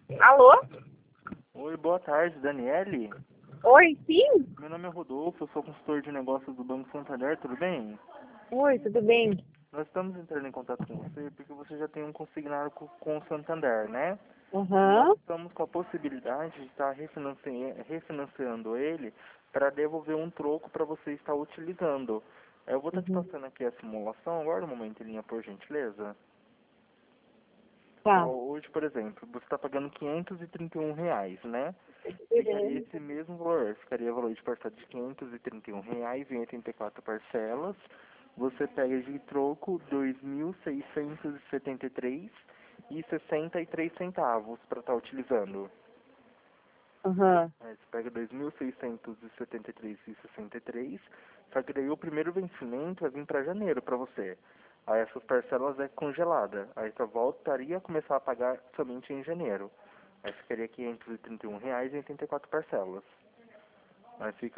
Alô? Oi, boa tarde, Daniele. Oi, sim? Meu nome é Rodolfo, eu sou consultor de negócios do Banco Santander, tudo bem? Oi, tudo bem? Nós estamos entrando em contato com você porque você já tem um consignado com o Santander, né? E nós Aham. estamos com a possibilidade de estar refinanciando ele para devolver um troco para você estar utilizando. Eu vou estar te Uhum. passando aqui a simulação, agora um momento em linha, por gentileza. Ó, Tá. hoje, por exemplo, você está pagando R$ 531, né? Ficaria Uhum. esse mesmo valor, ficaria o valor de parcela de R$ 531 em 84 parcelas. Você pega de troco 2.673,63 para estar utilizando. Aham. Aí você pega 2.673,63, só que daí o primeiro vencimento vai vir para janeiro para você. Aí essas parcelas é congelada. Aí você voltaria a começar a pagar somente em janeiro. Aí ficaria R$ 531 em 84 parcelas. Aí fica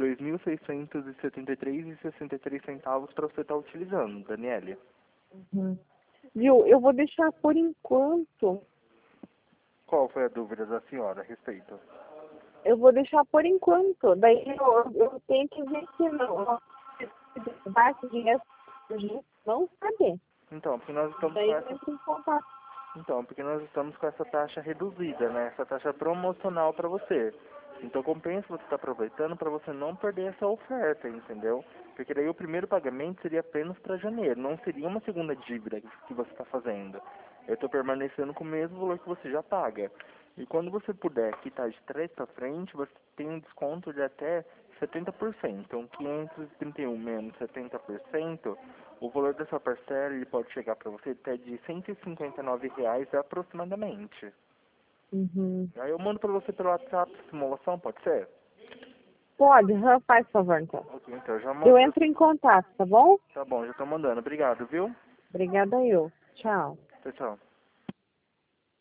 2.673,63 para você estar utilizando, Daniele. Uhum. Viu, eu vou deixar por enquanto. Qual foi a dúvida da senhora a respeito? Eu vou deixar por enquanto. Daí eu tenho que ver se não vai esse dinheiro pra gente não saber. Então, porque nós estamos Daí com eu essa entro em contato. Então, porque nós estamos com essa taxa reduzida, né? Essa taxa promocional para você. Então compensa você estar aproveitando para você não perder essa oferta, entendeu? Porque daí o primeiro pagamento seria apenas para janeiro, não seria uma segunda dívida que você está fazendo. Eu estou permanecendo com o mesmo valor que você já paga. E quando você puder quitar de trás para frente, você tem um desconto de até 70%. Então 531 menos 70%, o valor dessa parcela ele pode chegar para você até de R$ 159 aproximadamente. Uhum. Aí eu mando para você pelo WhatsApp a simulação, pode ser? Pode, faz favor então. Ok, então eu já Eu mando. entro em contato, tá bom? Tá bom, já tô mandando. Obrigado, viu? Obrigada eu. Tchau. Tchau, tchau.